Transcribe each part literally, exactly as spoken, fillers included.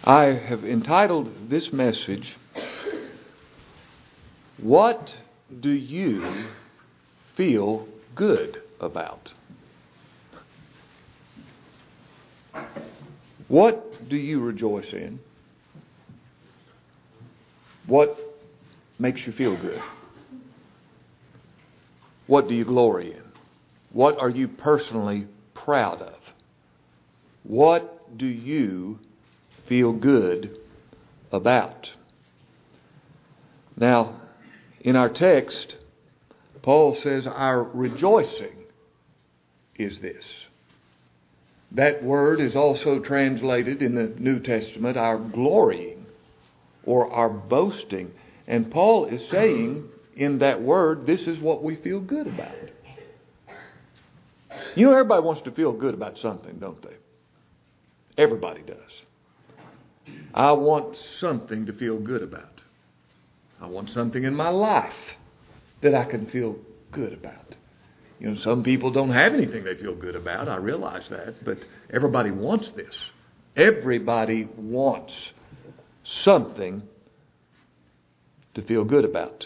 I have entitled this message, What Do You Feel Good About? What do you rejoice in? What makes you feel good? What do you glory in? What are you personally proud of? What do you feel good about? Now, in our text, Paul says our rejoicing is this. That word is also translated in the New Testament, our glorying or our boasting. And Paul is saying in that word, this is what we feel good about. You know, everybody wants to feel good about something, don't they? Everybody does. I want something to feel good about. I want something in my life that I can feel good about. You know, some people don't have anything they feel good about. I realize that. But everybody wants this. Everybody wants something to feel good about.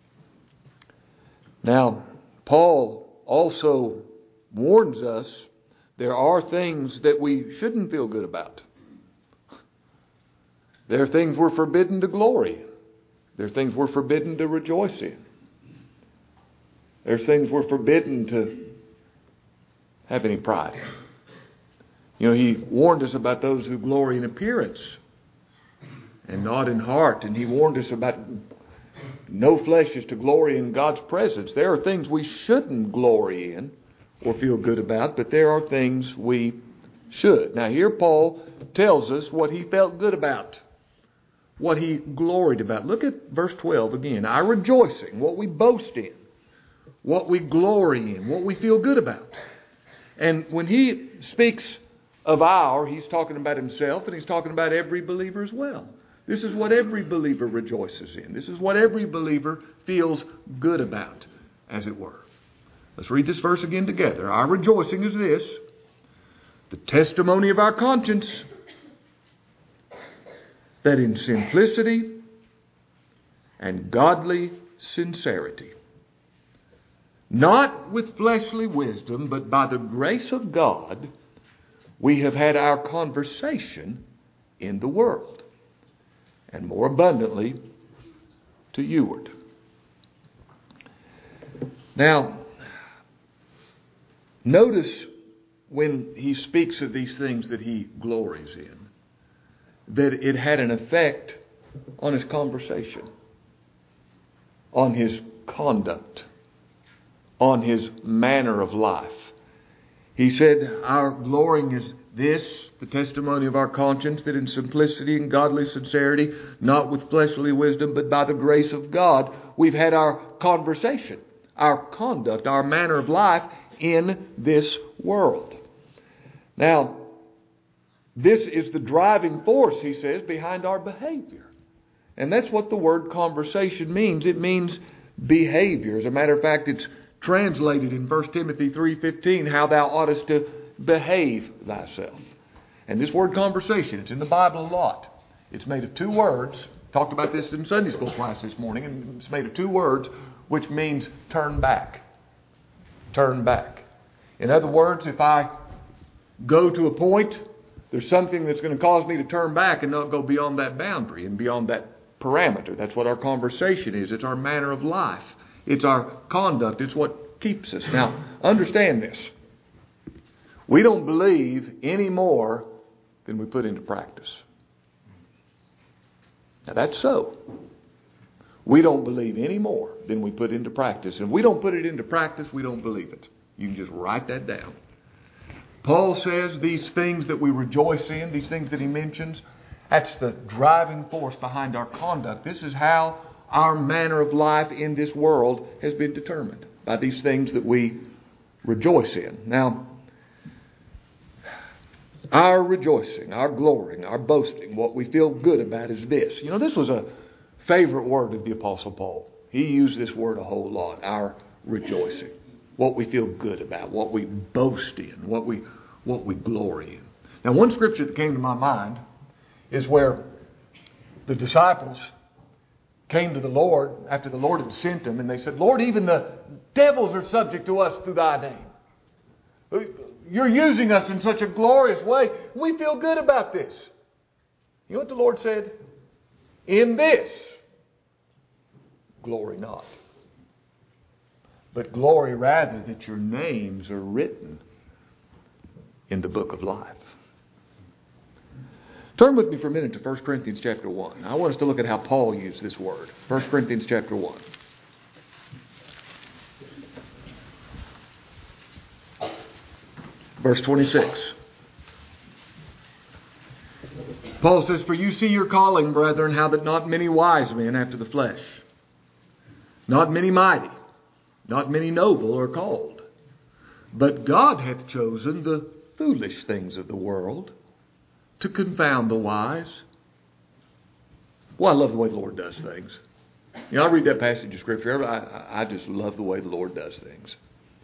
Now, Paul also warns us there are things that we shouldn't feel good about. There are things we're forbidden to glory in. There are things we're forbidden to rejoice in. There's things we're forbidden to have any pride in. You know, he warned us about those who glory in appearance and not in heart. And he warned us about no flesh is to glory in God's presence. There are things we shouldn't glory in or feel good about, but there are things we should. Now here Paul tells us what he felt good about, what he gloried about. Look at verse twelve again. Our rejoicing, what we boast in, what we glory in, what we feel good about. And when he speaks of our, he's talking about himself, and he's talking about every believer as well. This is what every believer rejoices in. This is what every believer feels good about, as it were. Let's read this verse again together. Our rejoicing is this, the testimony of our conscience, that in simplicity and godly sincerity, not with fleshly wisdom, but by the grace of God, we have had our conversation in the world, and more abundantly to youward. Now, notice when he speaks of these things that he glories in, that it had an effect on his conversation, on his conduct, on his manner of life. He said, our glorying is this, the testimony of our conscience, that in simplicity and godly sincerity, not with fleshly wisdom, but by the grace of God, we've had our conversation, our conduct, our manner of life in this world. Now, this is the driving force, he says, behind our behavior. And that's what the word conversation means. It means behavior. As a matter of fact, it's translated in First Timothy three fifteen, how thou oughtest to behave thyself. And this word conversation, it's in the Bible a lot. It's made of two words. Talked about this in Sunday school class this morning. And it's made of two words, which means turn back. Turn back. In other words, if I go to a point, there's something that's going to cause me to turn back and not go beyond that boundary and beyond that parameter. That's what our conversation is. It's our manner of life. It's our conduct. It's what keeps us. Now, understand this. We don't believe any more than we put into practice. Now, that's so. We don't believe any more than we put into practice. And if we don't put it into practice, we don't believe it. You can just write that down. Paul says these things that we rejoice in, these things that he mentions, that's the driving force behind our conduct. This is how our manner of life in this world has been determined, by these things that we rejoice in. Now, our rejoicing, our glorying, our boasting, what we feel good about is this. You know, this was a favorite word of the Apostle Paul. He used this word a whole lot, our rejoicing. What we feel good about, what we boast in, what we what we glory in. Now, one scripture that came to my mind is where the disciples came to the Lord after the Lord had sent them, and they said, Lord, even the devils are subject to us through thy name. You're using us in such a glorious way. We feel good about this. You know what the Lord said? In this, glory not. But glory rather that your names are written in the book of life. Turn with me for a minute to First Corinthians chapter one. I want us to look at how Paul used this word. First Corinthians chapter one. Verse twenty-six. Paul says, For you see your calling, brethren, how that not many wise men after the flesh, not many mighty, not many noble are called. But God hath chosen the foolish things of the world to confound the wise. Well, I love the way the Lord does things. You know, I read that passage of Scripture. I, I just love the way the Lord does things.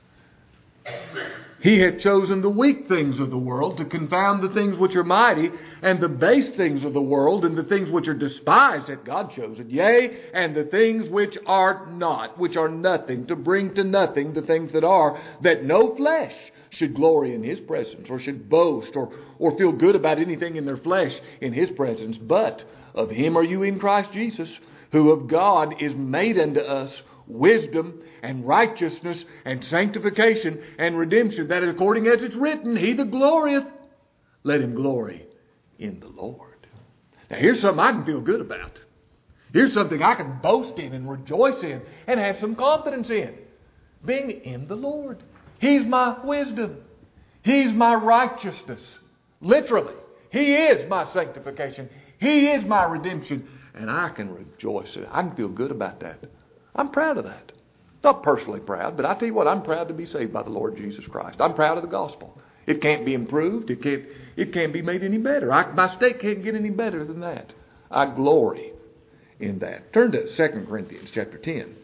He hath chosen the weak things of the world to confound the things which are mighty, and the base things of the world, and the things which are despised hath God chosen. Yea, and the things which are not, which are nothing, to bring to nothing the things that are, that no flesh should glory in His presence, or should boast, or, or feel good about anything in their flesh in His presence. But of Him are you in Christ Jesus, who of God is made unto us wisdom and righteousness and sanctification and redemption, that according as it's written, He that glorieth, let him glory in the Lord. Now here's something I can feel good about. Here's something I can boast in and rejoice in and have some confidence in. Being in the Lord. He's my wisdom. He's my righteousness. Literally. He is my sanctification. He is my redemption. And I can rejoice in it. I can feel good about that. I'm proud of that. Not personally proud, but I tell you what, I'm proud to be saved by the Lord Jesus Christ. I'm proud of the gospel. It can't be improved. It can't, it can't be made any better. I, my state can't get any better than that. I glory in that. Turn to Second Corinthians chapter ten.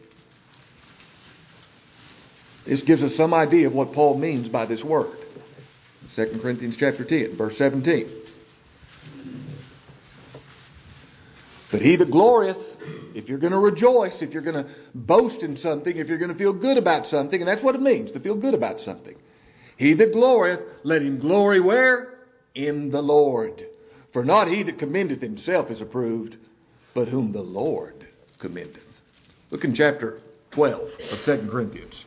This gives us some idea of what Paul means by this word. Second Corinthians chapter ten, verse seventeen. But he that glorieth, if you're going to rejoice, if you're going to boast in something, if you're going to feel good about something, and that's what it means, to feel good about something. He that glorieth, let him glory where? In the Lord. For not he that commendeth himself is approved, but whom the Lord commendeth. Look in chapter twelve of Second Corinthians.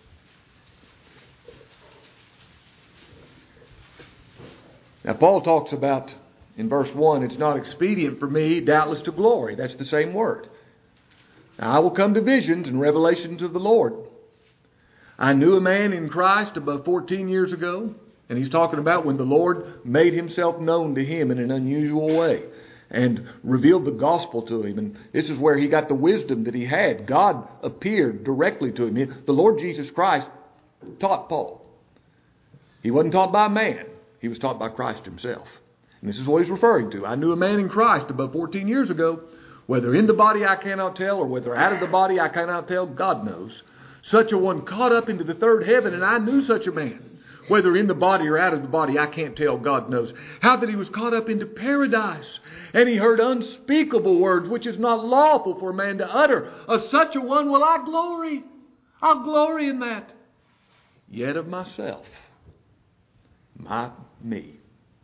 Now Paul talks about, in verse one, it's not expedient for me, doubtless, to glory. That's the same word. Now, I will come to visions and revelations of the Lord. I knew a man in Christ above fourteen years ago, and he's talking about when the Lord made Himself known to him in an unusual way and revealed the gospel to him. And this is where he got the wisdom that he had. God appeared directly to him. The Lord Jesus Christ taught Paul. He wasn't taught by man. He was taught by Christ Himself. And this is what he's referring to. I knew a man in Christ above fourteen years ago, whether in the body I cannot tell, or whether out of the body I cannot tell, God knows. Such a one caught up into the third heaven, and I knew such a man. Whether in the body or out of the body, I can't tell, God knows. How that he was caught up into paradise, and he heard unspeakable words, which is not lawful for a man to utter. Of such a one will I glory. I'll glory in that. Yet of myself, my me,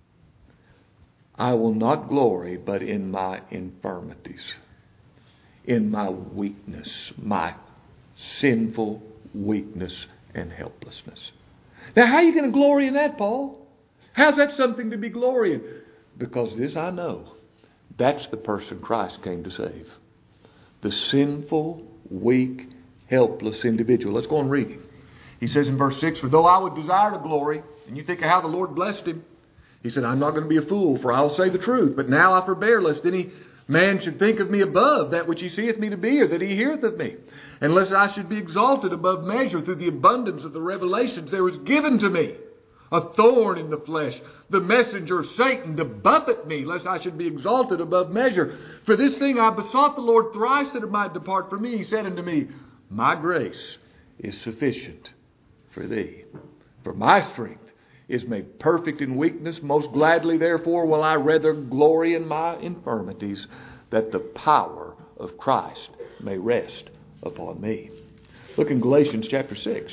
I will not glory, but in my infirmities, in my weakness, my sinful weakness and helplessness. Now, how are you going to glory in that, Paul? How's that something to be glorying? Because this I know. That's the person Christ came to save. The sinful, weak, helpless individual. Let's go on reading. He says in verse six, For though I would desire to glory, and you think of how the Lord blessed him, He said, I'm not going to be a fool, for I'll say the truth. But now I forbear, lest any man should think of me above that which he seeth me to be, or that he heareth of me. And lest I should be exalted above measure through the abundance of the revelations, there was given to me a thorn in the flesh, the messenger of Satan, to buffet me, lest I should be exalted above measure. For this thing I besought the Lord thrice that it might depart from me. He said unto me, My grace is sufficient for thee, for my strength is made perfect in weakness. Most gladly, therefore, will I rather glory in my infirmities, that the power of Christ may rest upon me. Look in Galatians chapter six.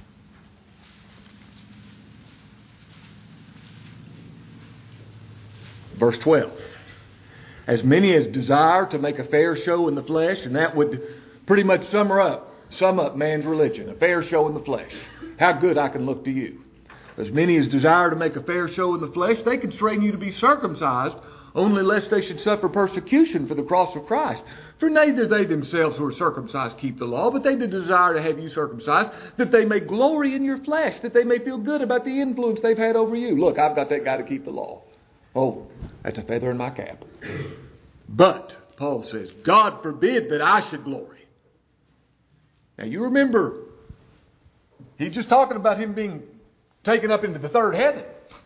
Verse twelve. As many as desire to make a fair show in the flesh, and that would pretty much sum her up, sum up man's religion, a fair show in the flesh. How good I can look to you. As many as desire to make a fair show in the flesh, they constrain you to be circumcised, only lest they should suffer persecution for the cross of Christ. For neither they themselves who are circumcised keep the law, but they that desire to have you circumcised, that they may glory in your flesh, that they may feel good about the influence they've had over you. Look, I've got that guy to keep the law. Oh, that's a feather in my cap. But, Paul says, God forbid that I should glory. Now you remember, he's just talking about him being taken up into the third heaven.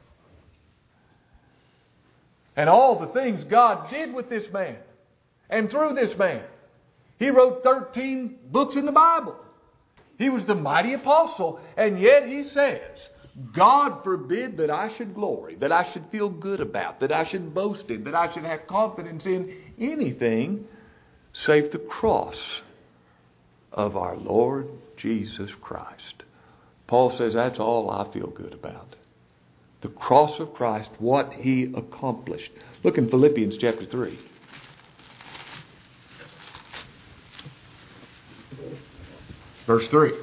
And all the things God did with this man. And through this man. He wrote thirteen books in the Bible. He was the mighty apostle. And yet he says, God forbid that I should glory, that I should feel good about, that I should boast in, that I should have confidence in anything save the cross of our Lord Jesus Christ. Paul says that's all I feel good about. The cross of Christ, what He accomplished. Look in Philippians chapter three. Verse three.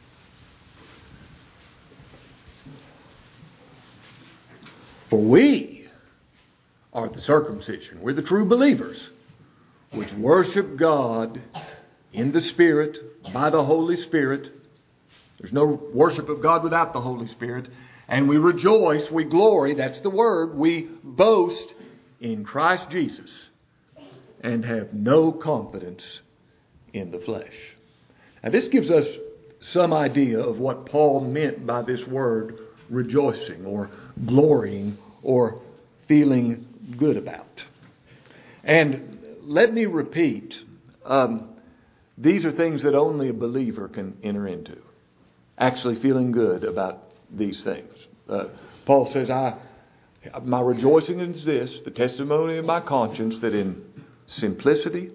For we are the circumcision. We're the true believers, which worship God in the Spirit, by the Holy Spirit. There's no worship of God without the Holy Spirit. And we rejoice, we glory, that's the word, we boast in Christ Jesus and have no confidence in the flesh. Now this gives us some idea of what Paul meant by this word rejoicing or glorying or feeling good about. And let me repeat, um, these are things that only a believer can enter into. Actually feeling good about these things. Uh, Paul says, I, my rejoicing is this, the testimony of my conscience, that in simplicity,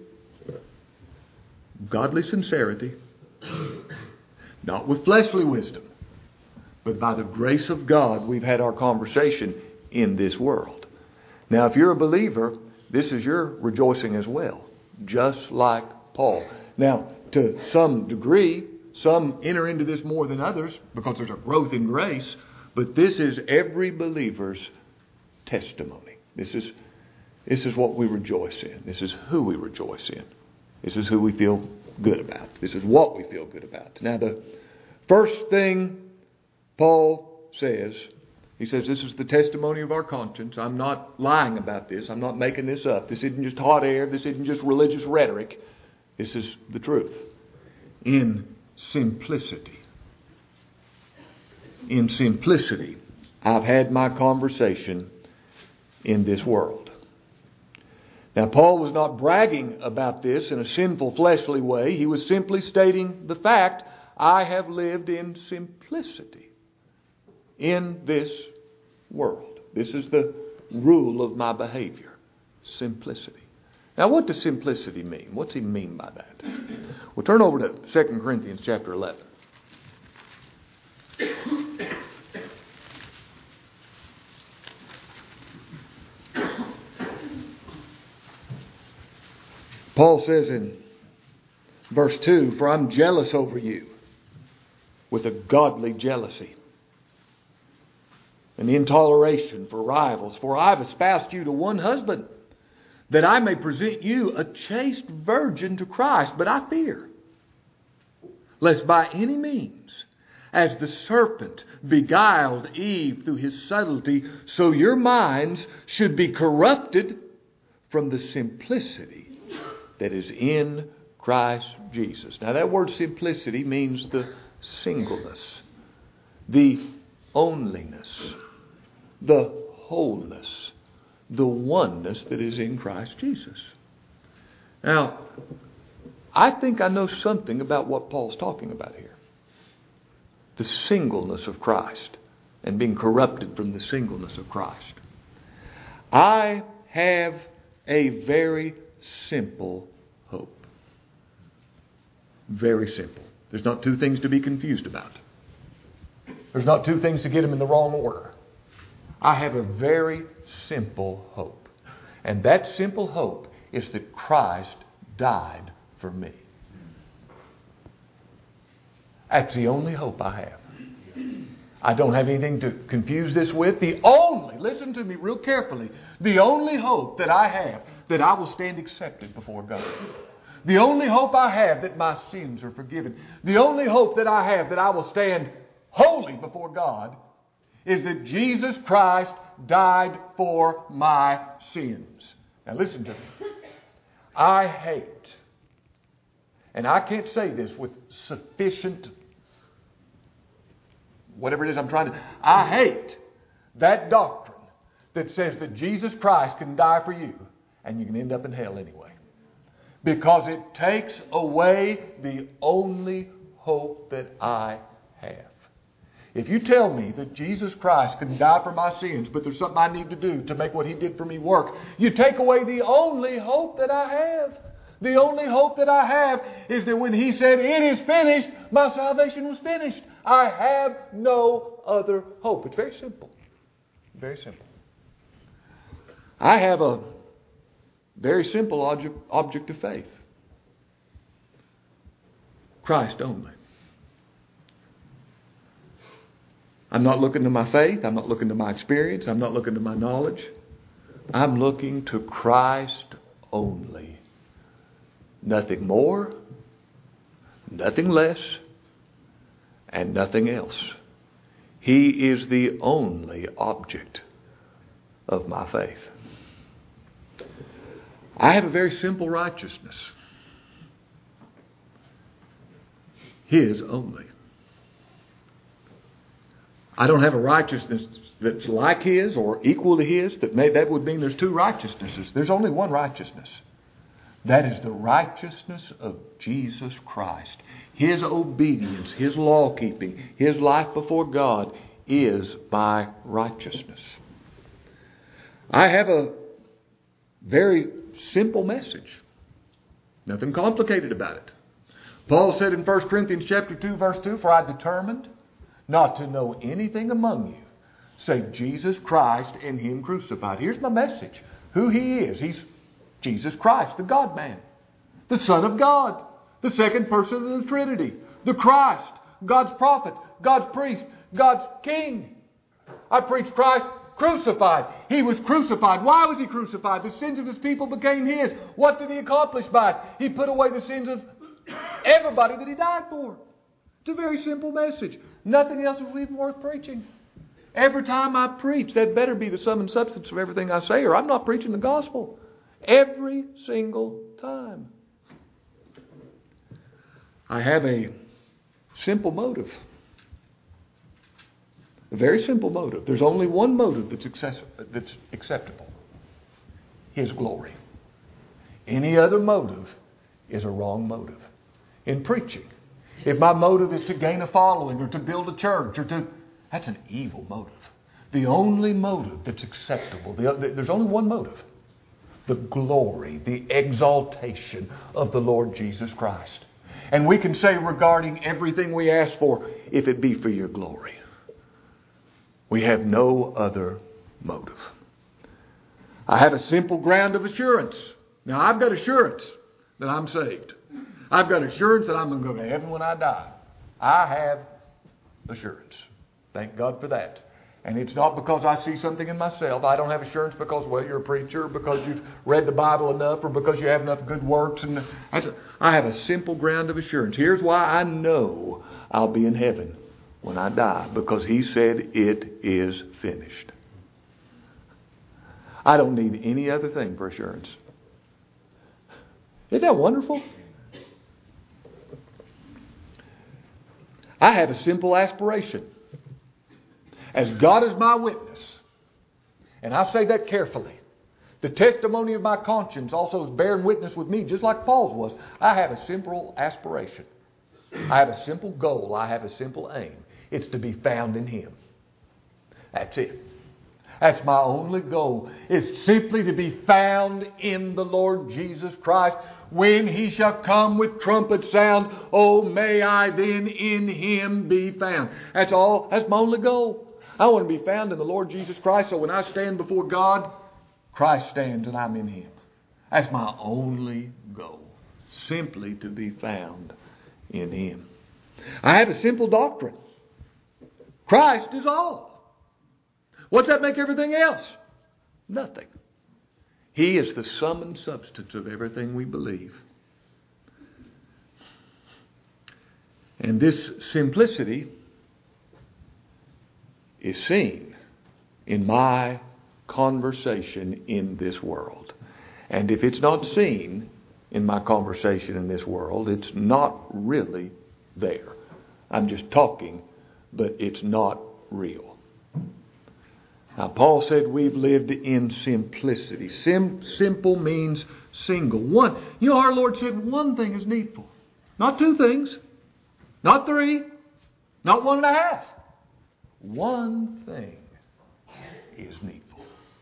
godly sincerity, not with fleshly wisdom, but by the grace of God, we've had our conversation in this world. Now, if you're a believer, this is your rejoicing as well, just like Paul. Now, to some degree, some enter into this more than others because there's a growth in grace, but this is every believer's testimony. This is, this is what we rejoice in. This is who we rejoice in. This is who we feel good about. This is what we feel good about. Now, the first thing Paul says, he says, this is the testimony of our conscience. I'm not lying about this. I'm not making this up. This isn't just hot air. This isn't just religious rhetoric. This is the truth. In simplicity. In simplicity, I've had my conversation in this world. Now, Paul was not bragging about this in a sinful, fleshly way. He was simply stating the fact, I have lived in simplicity in this world. This is the rule of my behavior. Simplicity. Now, what does simplicity mean? What's he mean by that? Well, turn over to Second Corinthians chapter eleven. Paul says in verse two, for I'm jealous over you with a godly jealousy, an intoleration for rivals. For I have espoused you to one husband, that I may present you a chaste virgin to Christ. But I fear, lest by any means, as the serpent beguiled Eve through his subtlety, so your minds should be corrupted from the simplicity that is in Christ Jesus. Now that word simplicity means the singleness, the onlyness, the wholeness, the oneness that is in Christ Jesus. Now, I think I know something about what Paul's talking about here. The singleness of Christ and being corrupted from the singleness of Christ. I have a very simple hope. Very simple. There's not two things to be confused about. There's not two things to get them in the wrong order. I have a very simple hope. And that simple hope is that Christ died for me. That's the only hope I have. I don't have anything to confuse this with. The only, listen to me real carefully, the only hope that I have that I will stand accepted before God. The only hope I have that my sins are forgiven. The only hope that I have that I will stand holy before God is that Jesus Christ died for my sins. Now listen to me. I hate, and I can't say this with sufficient, whatever it is I'm trying to, I hate that doctrine that says that Jesus Christ can die for you and you can end up in hell anyway. Because it takes away the only hope that I have. If you tell me that Jesus Christ can die for my sins, but there's something I need to do to make what He did for me work, you take away the only hope that I have. The only hope that I have is that when He said, "It is finished," my salvation was finished. I have no other hope. It's very simple. Very simple. I have a very simple object, object of faith. Christ only. I'm not looking to my faith. I'm not looking to my experience. I'm not looking to my knowledge. I'm looking to Christ only. Nothing more, nothing less, and nothing else. He is the only object of my faith. I have a very simple righteousness. His only. I don't have a righteousness that's like His or equal to His. That may, that would mean there's two righteousnesses. There's only one righteousness. That is the righteousness of Jesus Christ. His obedience, His law-keeping, His life before God is my righteousness. I have a very simple message. Nothing complicated about it. Paul said in First Corinthians chapter two, verse two, "For I determined not to know anything among you save Jesus Christ and Him crucified." Here's my message. Who He is. He's Jesus Christ, the God-man, the Son of God, the second person of the Trinity, the Christ, God's prophet, God's priest, God's king. I preach Christ crucified. He was crucified. Why was He crucified? The sins of His people became His. What did He accomplish by it? He put away the sins of everybody that He died for. It's a very simple message. Nothing else is even worth preaching. Every time I preach, that better be the sum and substance of everything I say, or I'm not preaching the gospel. Every single time. I have a simple motive. A very simple motive. There's only one motive that's, access- that's acceptable. His glory. Any other motive is a wrong motive. In preaching, if my motive is to gain a following or to build a church or to... that's an evil motive. The only motive that's acceptable, the, there's only one motive. The glory, the exaltation of the Lord Jesus Christ. And we can say regarding everything we ask for, if it be for your glory. We have no other motive. I have a simple ground of assurance. Now I've got assurance that I'm saved. I've got assurance that I'm going to go to heaven when I die. I have assurance. Thank God for that. And it's not because I see something in myself. I don't have assurance because, well, you're a preacher, or because you've read the Bible enough, or because you have enough good works. And I have a simple ground of assurance. Here's why I know I'll be in heaven when I die. Because He said it is finished. I don't need any other thing for assurance. Isn't that wonderful? I have a simple aspiration. As God is my witness, and I say that carefully, the testimony of my conscience also is bearing witness with me, just like Paul's was. I have a simple aspiration. I have a simple goal. I have a simple aim. It's to be found in Him. That's it. That's my only goal, is simply to be found in the Lord Jesus Christ. When He shall come with trumpet sound, oh, may I then in Him be found. That's all. That's my only goal. I want to be found in the Lord Jesus Christ, so when I stand before God, Christ stands and I'm in Him. That's my only goal. Simply to be found in Him. I have a simple doctrine. Christ is all. What's that make everything else? Nothing. He is the sum and substance of everything we believe. And this simplicity is seen in my conversation in this world. And if it's not seen in my conversation in this world, it's not really there. I'm just talking, but it's not real. Now, Paul said we've lived in simplicity. Sim- simple means single. One. You know, our Lord said one thing is needful. Not two things. Not three. Not one and a half. One thing is needful.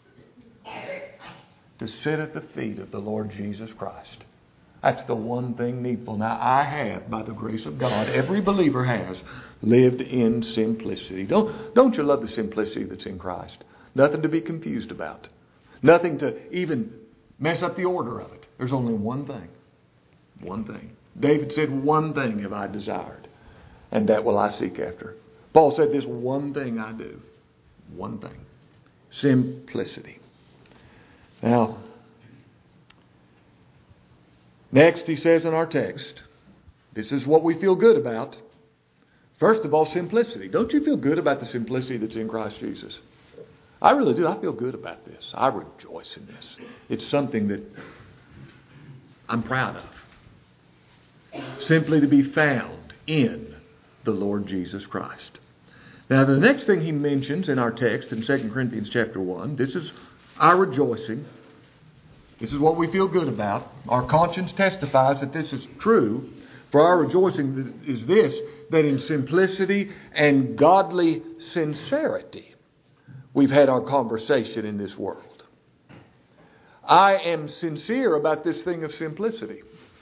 To sit at the feet of the Lord Jesus Christ. That's the one thing needful. Now, I have, by the grace of God, every believer has lived in simplicity. Don't, don't you love the simplicity that's in Christ? Nothing to be confused about. Nothing to even mess up the order of it. There's only one thing. One thing. David said, one thing have I desired, and that will I seek after. Paul said, this one thing I do. One thing. Simplicity. Now, next he says in our text, this is what we feel good about. First of all, simplicity. Don't you feel good about the simplicity that's in Christ Jesus? I really do. I feel good about this. I rejoice in this. It's something that I'm proud of. Simply to be found in the Lord Jesus Christ. Now, the next thing he mentions in our text in Second Corinthians chapter one, this is our rejoicing. This is what we feel good about. Our conscience testifies that this is true. For our rejoicing is this, that in simplicity and godly sincerity, we've had our conversation in this world. I am sincere about this thing of simplicity.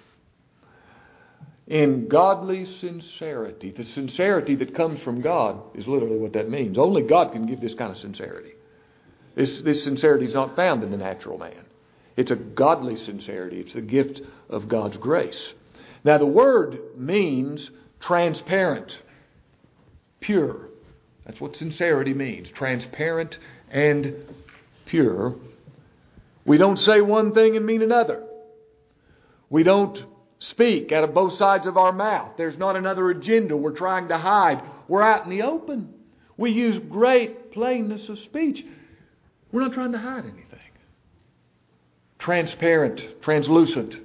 In godly sincerity. The sincerity that comes from God is literally what that means. Only God can give this kind of sincerity. This, this sincerity is not found in the natural man. It's a godly sincerity. It's the gift of God's grace. Now the word means transparent, pure. That's what sincerity means. Transparent and pure. We don't say one thing and mean another. We don't speak out of both sides of our mouth. There's not another agenda we're trying to hide. We're out in the open. We use great plainness of speech. We're not trying to hide anything. Transparent, translucent.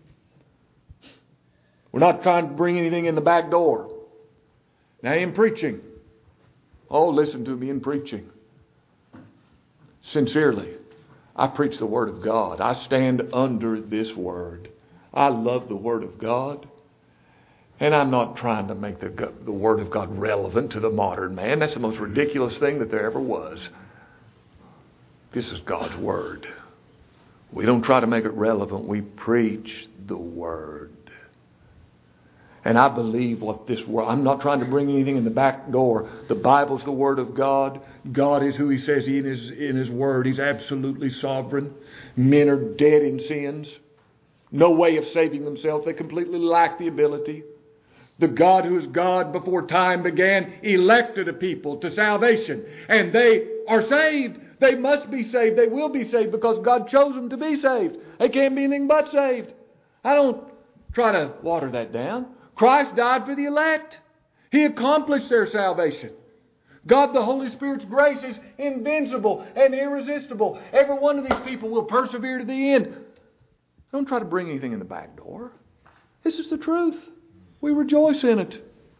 We're not trying to bring anything in the back door. Now in preaching, oh, listen to me in preaching. Sincerely, I preach the Word of God. I stand under this Word. I love the Word of God. And I'm not trying to make the, the Word of God relevant to the modern man. That's the most ridiculous thing that there ever was. This is God's Word. We don't try to make it relevant. We preach the Word. And I believe what this word, I'm not trying to bring anything in the back door. The Bible's the Word of God. God is who He says He is in His Word. He's absolutely sovereign. Men are dead in sins. No way of saving themselves. They completely lack the ability. The God who is God before time began elected a people to salvation. And they are saved. They must be saved. They will be saved because God chose them to be saved. They can't be anything but saved. I don't try to water that down. Christ died for the elect. He accomplished their salvation. God the Holy Spirit's grace is invincible and irresistible. Every one of these people will persevere to the end. Don't try to bring anything in the back door. This is the truth. We rejoice in it.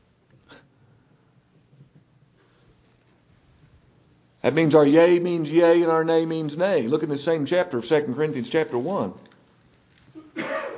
That means our yea means yea and our nay means nay. Look in the same chapter of Second Corinthians chapter one.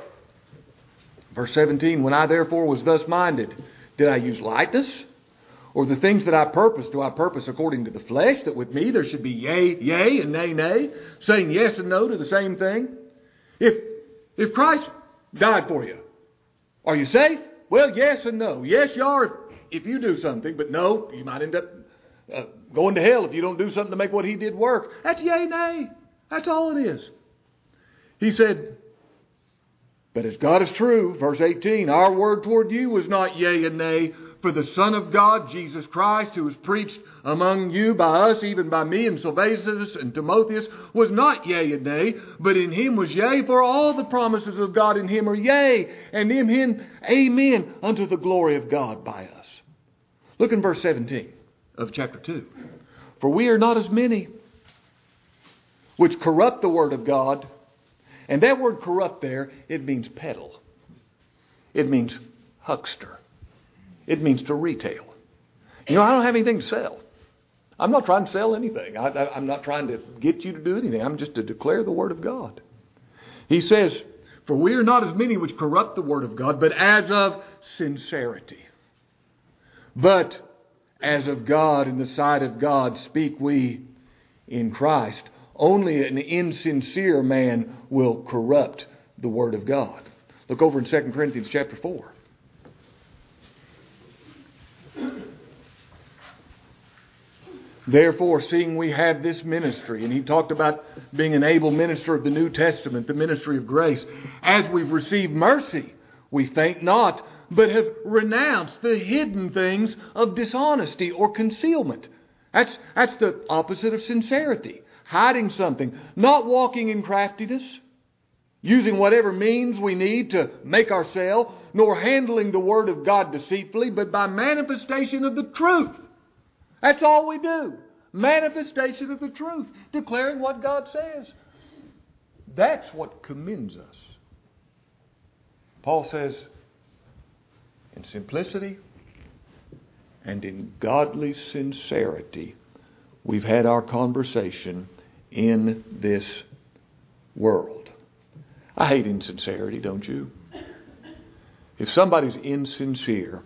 Verse seventeen, when I therefore was thus minded, did I use lightness Or the things that I purpose, do I purpose according to the flesh, that with me there should be yea, yea, and nay, nay, saying yes and no to the same thing? If, if Christ died for you, are you safe? Well, yes and no. Yes, you are if, if you do something, but no, you might end up uh, going to hell if you don't do something to make what He did work. That's yea, nay. That's all it is. He said, but as God is true, verse eighteen, our word toward you was not yea and nay, for the Son of God, Jesus Christ, who was preached among you by us, even by me and Silvanus and Timotheus, was not yea and nay, but in Him was yea, for all the promises of God in Him are yea, and in Him amen, unto the glory of God by us. Look in verse seventeen of chapter two. For we are not as many which corrupt the word of God. And that word corrupt there, it means peddle. It means huckster. It means to retail. You know, I don't have anything to sell. I'm not trying to sell anything. I, I, I'm not trying to get you to do anything. I'm just to declare the word of God. He says, for we are not as many which corrupt the word of God, but as of sincerity. But as of God, in the sight of God, speak we in Christ. Only an insincere man will corrupt the word of God. Look over in Second Corinthians chapter four. Therefore, seeing we have this ministry, and he talked about being an able minister of the New Testament, the ministry of grace, as we've received mercy, we faint not, but have renounced the hidden things of dishonesty or concealment. That's, that's the opposite of sincerity. Hiding something, not walking in craftiness, using whatever means we need to make our sale, nor handling the word of God deceitfully, but by manifestation of the truth. That's all we do. Manifestation of the truth. Declaring what God says. That's what commends us. Paul says, in simplicity and in godly sincerity, we've had our conversation in this world. I hate insincerity, don't you? If somebody's insincere,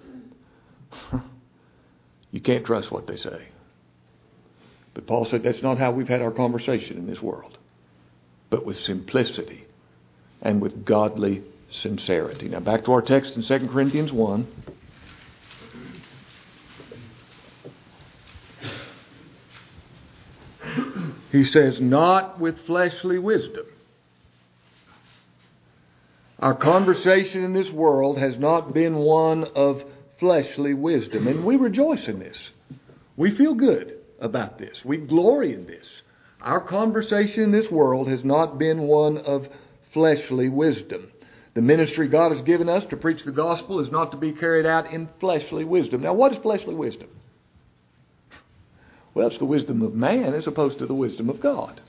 you can't trust what they say. But Paul said that's not how we've had our conversation in this world, but with simplicity and with godly sincerity. Now back to our text in Second Corinthians one. He says, not with fleshly wisdom. Our conversation in this world has not been one of fleshly wisdom. And we rejoice in this. We feel good about this. We glory in this. Our conversation in this world has not been one of fleshly wisdom. The ministry God has given us to preach the gospel is not to be carried out in fleshly wisdom. Now, what is fleshly wisdom? Well, it's the wisdom of man as opposed to the wisdom of God.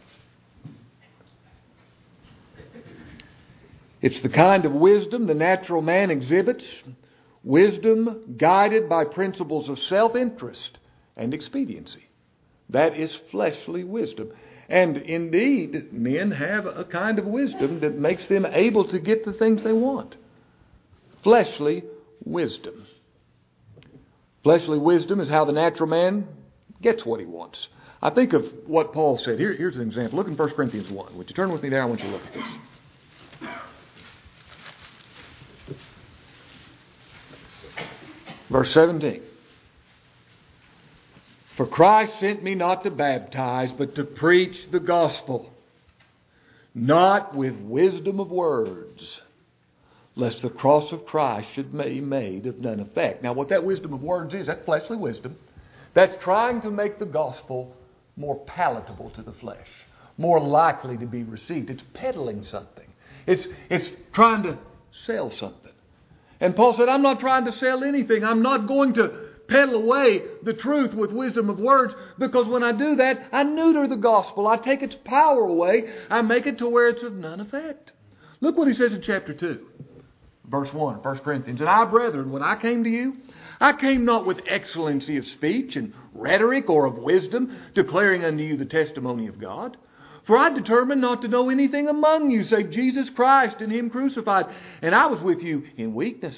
It's the kind of wisdom the natural man exhibits, wisdom guided by principles of self-interest and expediency. That is fleshly wisdom. And indeed, men have a kind of wisdom that makes them able to get the things they want. Fleshly wisdom. Fleshly wisdom is how the natural man gets what he wants. I think of what Paul said. Here, here's an example. Look in First Corinthians one. Would you turn with me there? I want you to look at this. Verse seventeen. For Christ sent me not to baptize, but to preach the gospel, not with wisdom of words, lest the cross of Christ should be made of none effect. Now, what that wisdom of words is, that's fleshly wisdom. That's trying to make the gospel more palatable to the flesh, more likely to be received. It's peddling something. It's, it's trying to sell something. And Paul said, I'm not trying to sell anything. I'm not going to peddle away the truth with wisdom of words, because when I do that, I neuter the gospel. I take its power away. I make it to where it's of none effect. Look what he says in chapter two, verse one, First Corinthians. And I, brethren, when I came to you, I came not with excellency of speech and rhetoric or of wisdom, declaring unto you the testimony of God. For I determined not to know anything among you save Jesus Christ and Him crucified. And I was with you in weakness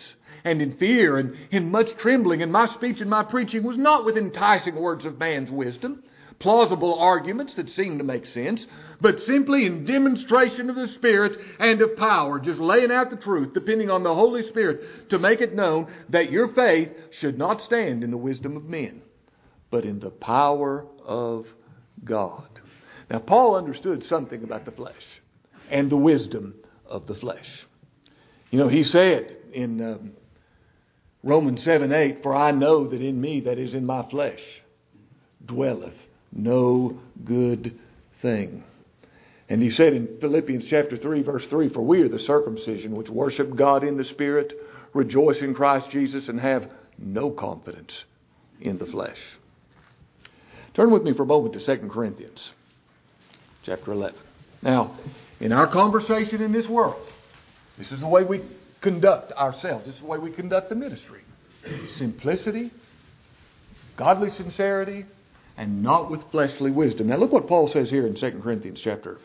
and in fear and in much trembling. And my speech and my preaching was not with enticing words of man's wisdom, plausible arguments that seem to make sense, but simply in demonstration of the Spirit and of power, just laying out the truth, depending on the Holy Spirit to make it known that your faith should not stand in the wisdom of men, but in the power of God. Now, Paul understood something about the flesh and the wisdom of the flesh. You know, he said in um, Romans seven eight, "For I know that in me, that is in my flesh, dwelleth no good thing." And he said in Philippians chapter three, verse three, "For we are the circumcision which worship God in the Spirit, rejoice in Christ Jesus, and have no confidence in the flesh." Turn with me for a moment to Second Corinthians chapter eleven. Now, in our conversation in this world, this is the way we conduct ourselves. This is the way we conduct the ministry. Simplicity, godly sincerity, and not with fleshly wisdom. Now look what Paul says here in Second Corinthians chapter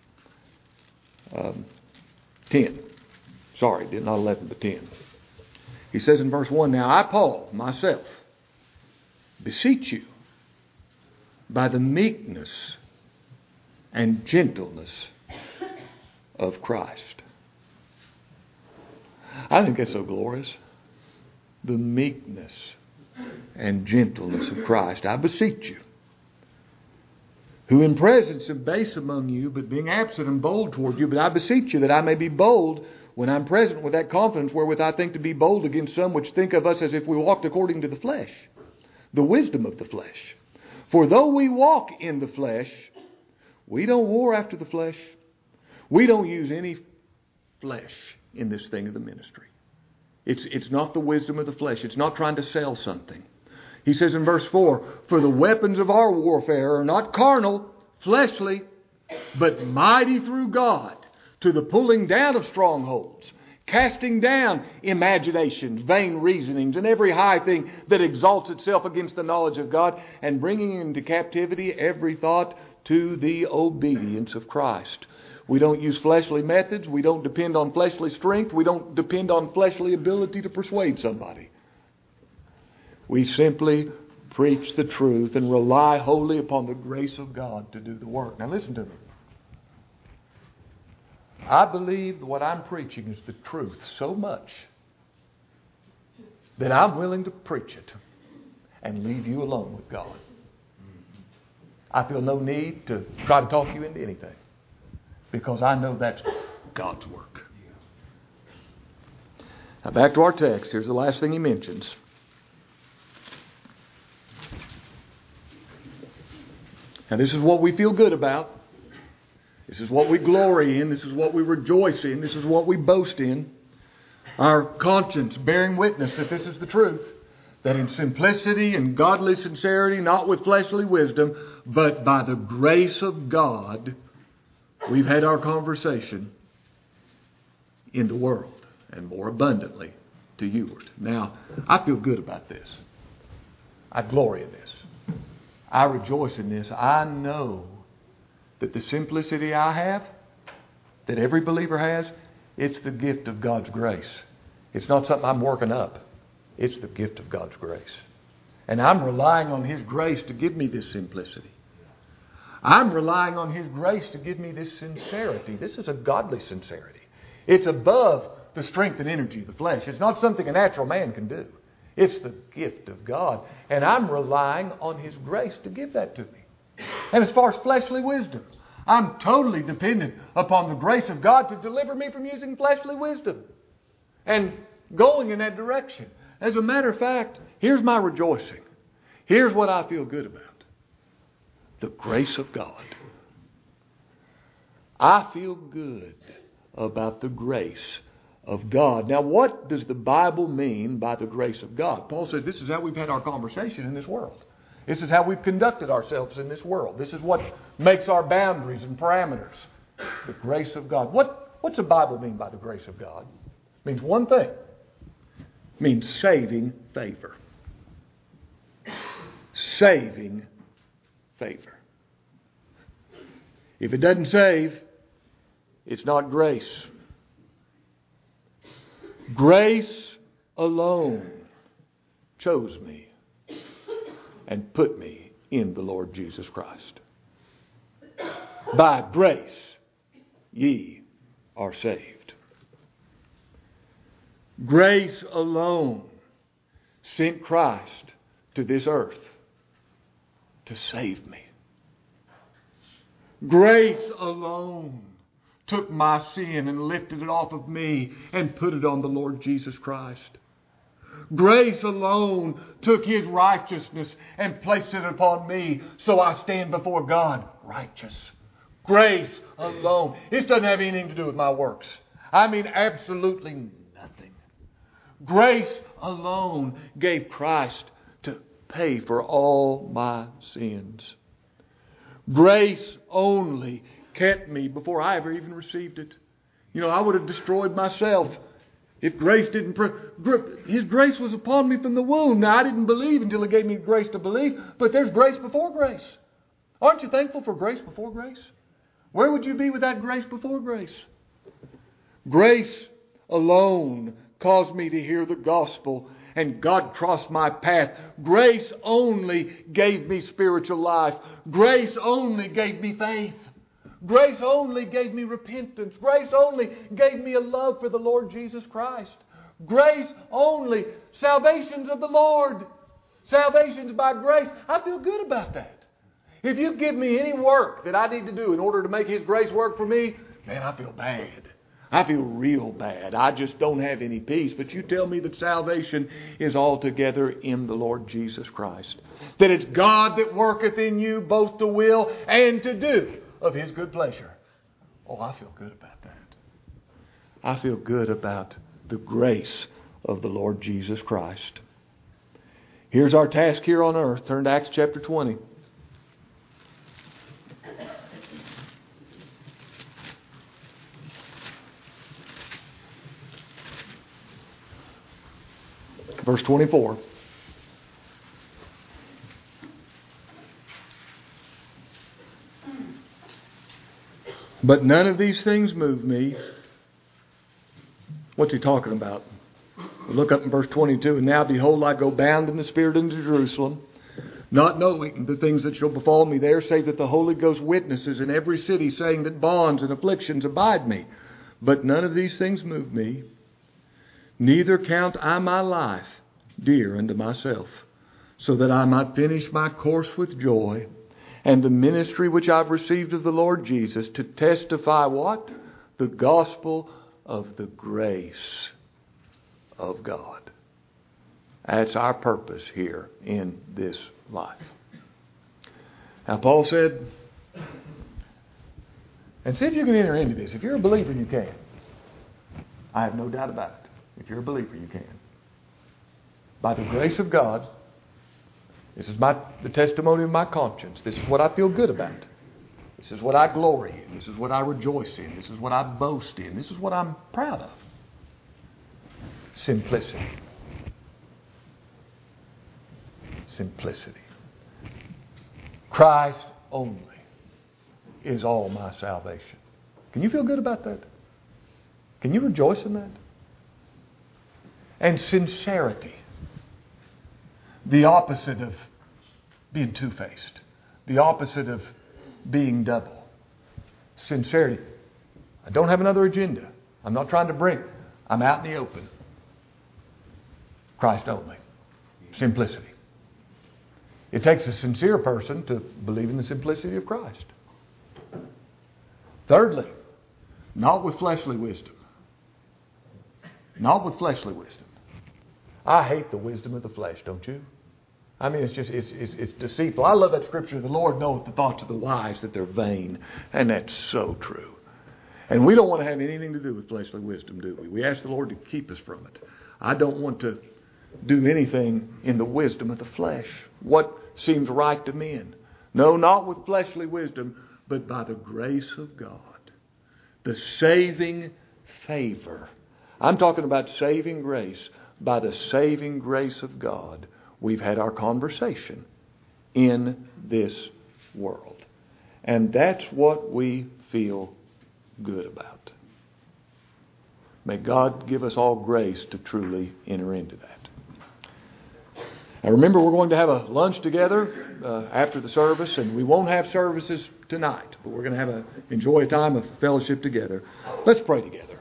um, ten. Sorry, not eleven, but ten. He says in verse one, "Now I, Paul, myself, beseech you by the meekness and gentleness of Christ." I think that's so glorious. The meekness and gentleness of Christ. "I beseech you, who in presence am base among you, but being absent am bold toward you. But I beseech you that I may be bold when I'm present with that confidence wherewith I think to be bold against some which think of us as if we walked according to the flesh, the wisdom of the flesh. For though we walk in the flesh, we don't war after the flesh. We don't use any flesh in this thing of the ministry. It's, it's not the wisdom of the flesh. It's not trying to sell something. He says in verse four, "For the weapons of our warfare are not carnal, fleshly, but mighty through God to the pulling down of strongholds, casting down imaginations, vain reasonings, and every high thing that exalts itself against the knowledge of God, and bringing into captivity every thought to the obedience of Christ." We don't use fleshly methods. We don't depend on fleshly strength. We don't depend on fleshly ability to persuade somebody. We simply preach the truth and rely wholly upon the grace of God to do the work. Now listen to me. I believe what I'm preaching is the truth so much that I'm willing to preach it and leave you alone with God. I feel no need to try to talk you into anything, because I know that's God's work. Now back to our text. Here's the last thing he mentions. Now this is what we feel good about. This is what we glory in. This is what we rejoice in. This is what we boast in. Our conscience bearing witness that this is the truth. That in simplicity and godly sincerity, not with fleshly wisdom, but by the grace of God, we've had our conversation in the world, and more abundantly to yours. Now, I feel good about this. I glory in this. I rejoice in this. I know that the simplicity I have, that every believer has, it's the gift of God's grace. It's not something I'm working up. It's the gift of God's grace. And I'm relying on His grace to give me this simplicity. I'm relying on His grace to give me this sincerity. This is a godly sincerity. It's above the strength and energy of the flesh. It's not something a natural man can do. It's the gift of God. And I'm relying on His grace to give that to me. And as far as fleshly wisdom, I'm totally dependent upon the grace of God to deliver me from using fleshly wisdom and going in that direction. As a matter of fact, here's my rejoicing. Here's what I feel good about. The grace of God. I feel good about the grace of God. Now, what does the Bible mean by the grace of God? Paul says this is how we've had our conversation in this world. This is how we've conducted ourselves in this world. This is what makes our boundaries and parameters. The grace of God. What, what's the Bible mean by the grace of God? It means one thing. It means saving favor. Saving favor. If it doesn't save, it's not grace. Grace alone chose me and put me in the Lord Jesus Christ. By grace ye are saved. Grace alone sent Christ to this earth to save me. Grace alone took my sin and lifted it off of me and put it on the Lord Jesus Christ. Grace alone took His righteousness and placed it upon me, so I stand before God righteous. Grace alone. This doesn't have anything to do with my works. I mean absolutely nothing. Grace alone gave Christ to pay for all my sins. Grace only kept me before I ever even received it. You know, I would have destroyed myself if grace didn't... Pre- His grace was upon me from the womb. Now, I didn't believe until He gave me grace to believe, but there's grace before grace. Aren't you thankful for grace before grace? Where would you be without grace before grace? Grace alone caused me to hear the gospel, and God crossed my path. Grace only gave me spiritual life. Grace only gave me faith. Grace only gave me repentance. Grace only gave me a love for the Lord Jesus Christ. Grace only. Salvation's of the Lord. Salvation's by grace. I feel good about that. If you give me any work that I need to do in order to make His grace work for me, man, I feel bad. I feel real bad. I just don't have any peace. But you tell me that salvation is altogether in the Lord Jesus Christ. That it's God that worketh in you both to will and to do of His good pleasure. Oh, I feel good about that. I feel good about the grace of the Lord Jesus Christ. Here's our task here on earth. Turn to Acts chapter twenty. Verse twenty-four. But none of these things move me. What's he talking about? Look up in verse twenty-two. And now behold, I go bound in the Spirit into Jerusalem, not knowing the things that shall befall me there, save that the Holy Ghost witnesses in every city, saying that bonds and afflictions abide me. But none of these things move me. Neither count I my life dear unto myself, so that I might finish my course with joy, and the ministry which I've received of the Lord Jesus, to testify what? The gospel of the grace of God. That's our purpose here in this life. Now Paul said, and see if you can enter into this. If you're a believer, you can. I have no doubt about it. If you're a believer, you can. By the grace of God, this is my the testimony of my conscience. This is what I feel good about. This is what I glory in. This is what I rejoice in. This is what I boast in. This is what I'm proud of. Simplicity. Simplicity. Christ only is all my salvation. Can you feel good about that? Can you rejoice in that? And sincerity. The opposite of being two-faced. The opposite of being double. Sincerity. I don't have another agenda. I'm not trying to bring. I'm out in the open. Christ only. Simplicity. It takes a sincere person to believe in the simplicity of Christ. Thirdly, not with fleshly wisdom. Not with fleshly wisdom. I hate the wisdom of the flesh, don't you? I mean, it's just, it's, it's, it's deceitful. I love that scripture. The Lord knoweth the thoughts of the wise, that they're vain. And that's so true. And we don't want to have anything to do with fleshly wisdom, do we? We ask the Lord to keep us from it. I don't want to do anything in the wisdom of the flesh. What seems right to men. No, not with fleshly wisdom, but by the grace of God. The saving favor. I'm talking about saving grace. By the saving grace of God, we've had our conversation in this world. And that's what we feel good about. May God give us all grace to truly enter into that. Now remember, we're going to have a lunch together uh, after the service, and we won't have services tonight, but we're going to have a enjoy a time of fellowship together. Let's pray together.